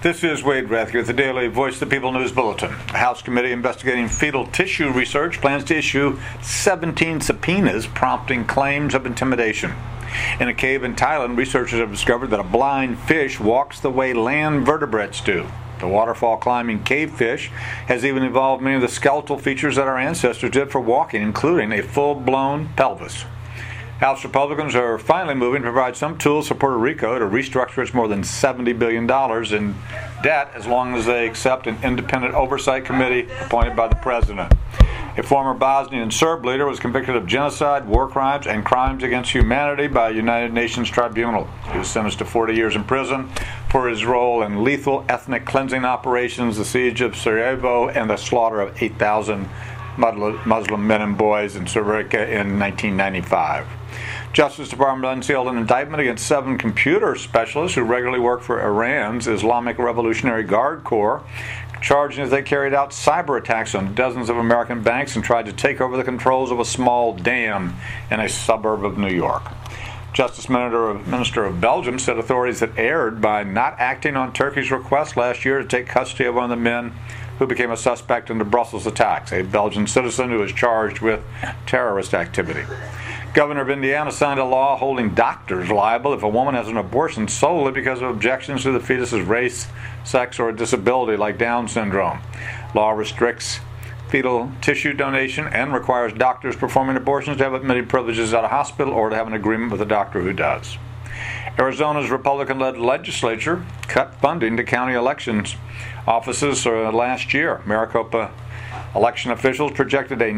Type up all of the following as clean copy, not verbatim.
This is Wade Rathke with the Daily Voice of the People News Bulletin. The House Committee investigating fetal tissue research plans to issue 17 subpoenas prompting claims of intimidation. In a cave in Thailand, researchers have discovered that a blind fish walks the way land vertebrates do. The waterfall climbing cave fish has even evolved many of the skeletal features that our ancestors did for walking, including a full-blown pelvis. House Republicans are finally moving to provide some tools for Puerto Rico to restructure its more than $70 billion in debt as long as they accept an independent oversight committee appointed by the president. A former Bosnian Serb leader was convicted of genocide, war crimes, and crimes against humanity by a United Nations tribunal. He was sentenced to 40 years in prison for his role in lethal ethnic cleansing operations, the siege of Sarajevo, and the slaughter of 8,000 Muslim men and boys in Srebrenica in 1995. Justice Department unsealed an indictment against 7 computer specialists who regularly work for Iran's Islamic Revolutionary Guard Corps, charging that they carried out cyber attacks on dozens of American banks and tried to take over the controls of a small dam in a suburb of New York. Justice Minister of Belgium said authorities had erred by not acting on Turkey's request last year to take custody of one of the men who became a suspect in the Brussels attacks, a Belgian citizen who is charged with terrorist activity. Governor of Indiana signed a law holding doctors liable if a woman has an abortion solely because of objections to the fetus's race, sex, or a disability like Down syndrome. Law restricts fetal tissue donation and requires doctors performing abortions to have admitted privileges at a hospital or to have an agreement with a doctor who does. Arizona's Republican-led legislature cut funding to county elections offices last year. Maricopa election officials projected a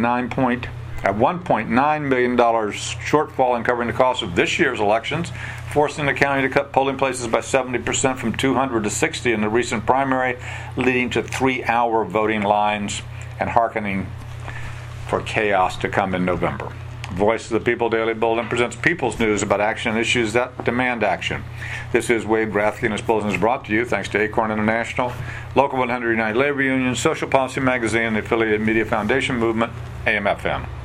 $1.9 million shortfall in covering the cost of this year's elections, forcing the county to cut polling places by 70% from 200 to 60 in the recent primary, leading to 3-hour voting lines and hearkening for chaos to come in November. Voice of the People Daily Bulletin presents People's News about action and issues that demand action. This is Wade Rathke, and this bulletin is brought to you thanks to Acorn International, Local 100 United Labor Union, Social Policy Magazine, and the affiliated Media Foundation Movement, AM/FM.